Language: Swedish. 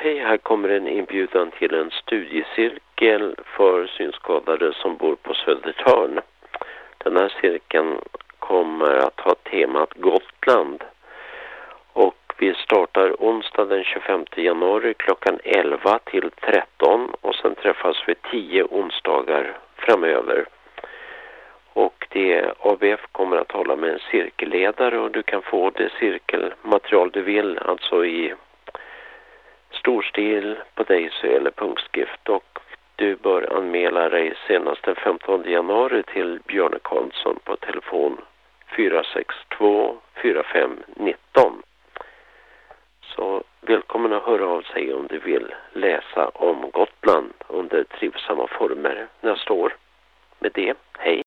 Hej, här kommer en inbjudan till en studiecirkel för synskadade som bor på Södertörn. Den här cirkeln kommer att ha temat Gotland. Och vi startar onsdag den 25 januari klockan 11 till 13 och sen träffas vi 10 onsdagar framöver. Och ABF kommer att hålla med en cirkelledare och du kan få det cirkelmaterial du vill, alltså i storstil, på Daisy eller punktskrift, och du bör anmäla dig senast den 15 januari till Björn Karlsson på telefon 462 4519. Så välkommen att höra av sig om du vill läsa om Gotland under trivsamma former nästa år. Med det, hej!